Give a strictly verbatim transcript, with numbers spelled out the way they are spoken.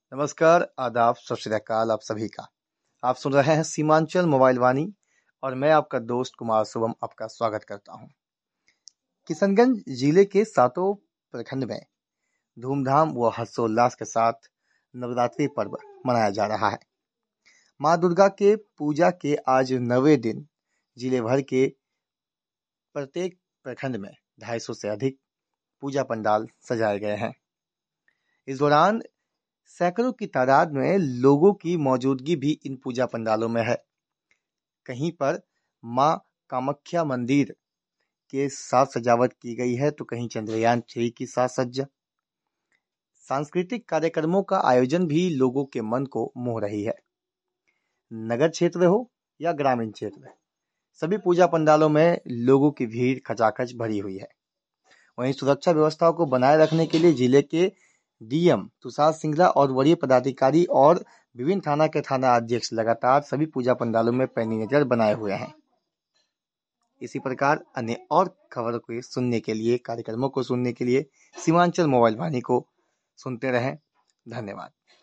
नमस्कार, आदाब, सत श्री अकाल आप सभी का। आप सुन रहे हैं सीमांचल मोबाइल वाणी और मैं आपका दोस्त कुमार शुभम आपका स्वागत करता हूं। किशनगंज जिले के सातों प्रखंड में धूमधाम व हर्षोल्लास के साथ नवरात्रि पर्व मनाया जा रहा है। माँ दुर्गा के पूजा के आज नवे दिन जिले भर के प्रत्येक प्रखंड में ढाई सौ से अधिक पूजा पंडाल सजाए गए हैं। इस दौरान सैकड़ों की तादाद में लोगों की मौजूदगी भी इन पूजा पंडालों में है। कहीं पर मां कामाख्या मंदिर के साथ सजावट की गई है तो कहीं चंद्रयान थ्री की साज सज्जा। सांस्कृतिक कार्यक्रमों का आयोजन भी लोगों के मन को मोह रही है। नगर क्षेत्र हो या ग्रामीण क्षेत्र, सभी पूजा पंडालों में लोगों की भीड़ खचाखच भरी हुई है। वहीं सुरक्षा व्यवस्था को बनाए रखने के लिए जिले के डीएम तुषार सिंगला और वरीय पदाधिकारी और विभिन्न थाना के थाना अध्यक्ष लगातार सभी पूजा पंडालों में पैनी नजर बनाए हुए हैं। इसी प्रकार अन्य और खबरों को सुनने के लिए, कार्यक्रमों को सुनने के लिए सीमांचल मोबाइल वाणी को सुनते रहें। धन्यवाद।